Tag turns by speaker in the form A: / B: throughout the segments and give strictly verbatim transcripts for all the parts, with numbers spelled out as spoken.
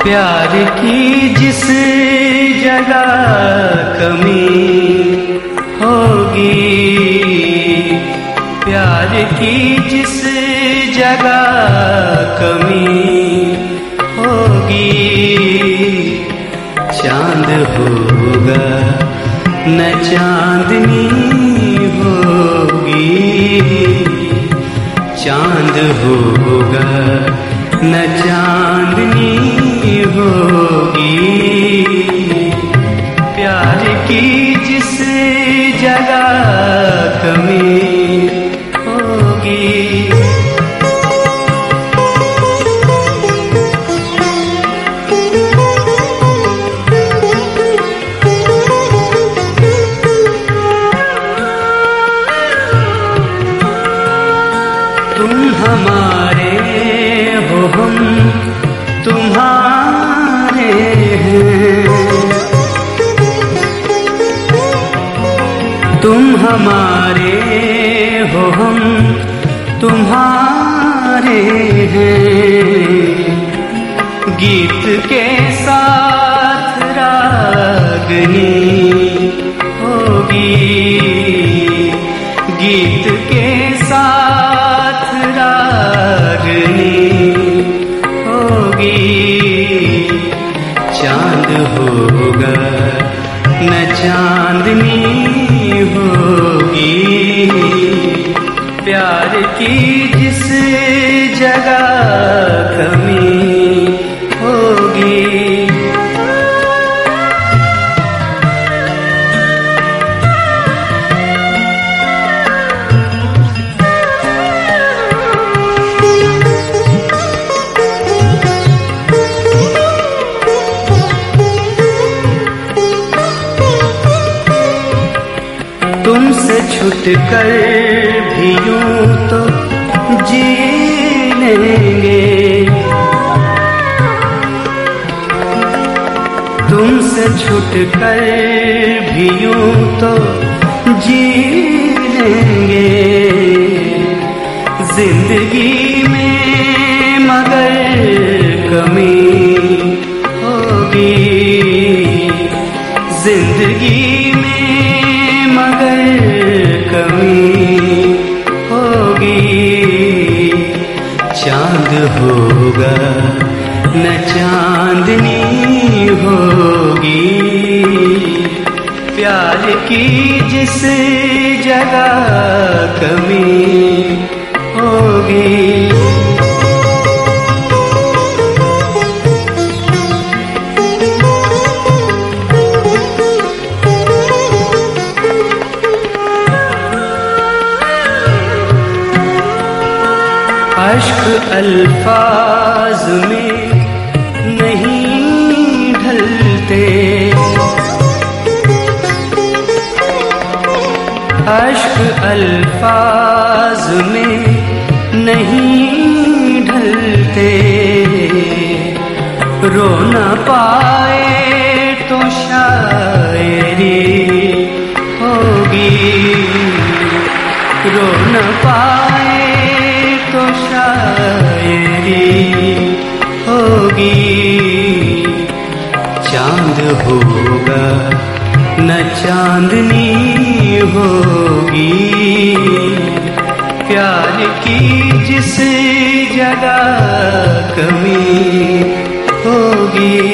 A: प्यार की जिस जगह कमी होगी, प्यार की जिस जगह कमी होगी, चांद होगा न चांदनी होगी, चांद होगा न चांदनी होगी, प्यार की जिस जगह कमी होगी। तुम हमारे हो, हम तुम्हारे हैं, तुम हमारे हो, हम तुम्हारे हैं, गीत के साथ रागनी होगी, गीत के साथ रागनी होगी, चांद होगा न चांदनी होगी, प्यार की जिस जगह कमी होगी। तुमसे छुटकर भी यूं तो जी लेंगे, तुमसे छुटकर भी यूं तो जी लेंगे, जिंदगी में मगर कमी होगी, जिंदगी में मगर कमी होगी, चांद होगा न चांदनी होगी, प्यार की जिस जगह कमी होगी। अश्क अल्फाज में नहीं ढलते, अश्क अल्फाज में नहीं ढलते, रो न पाए तो शायरी होगी, रो न पाए तो शायरी होगी, चांद होगा न चांदनी होगी, प्यार की जिस जगह कमी होगी।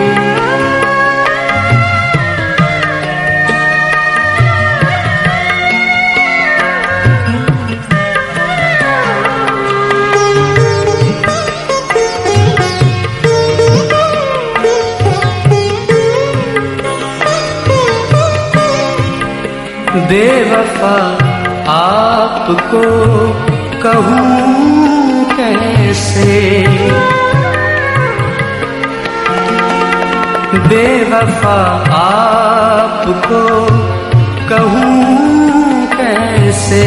A: बेवफा आपको कहूँ कैसे, बेवफा आपको कहूँ कैसे,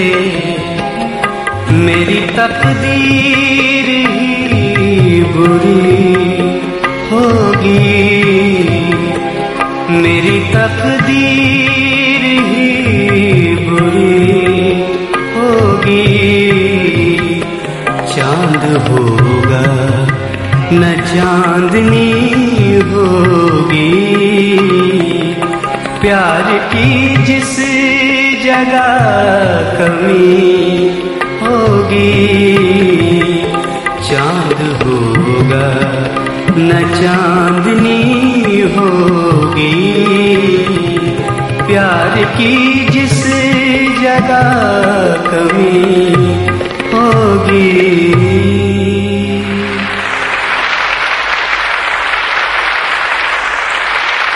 A: मेरी तकदीर ही बुरी होगी, मेरी तकदीर ही बुरी होगी, चांद होगा न चांदनी होगी। प्यार की जिस जगह कमी होगी, चांद होगा न चांदनी होगी। प्यार की जिस जगह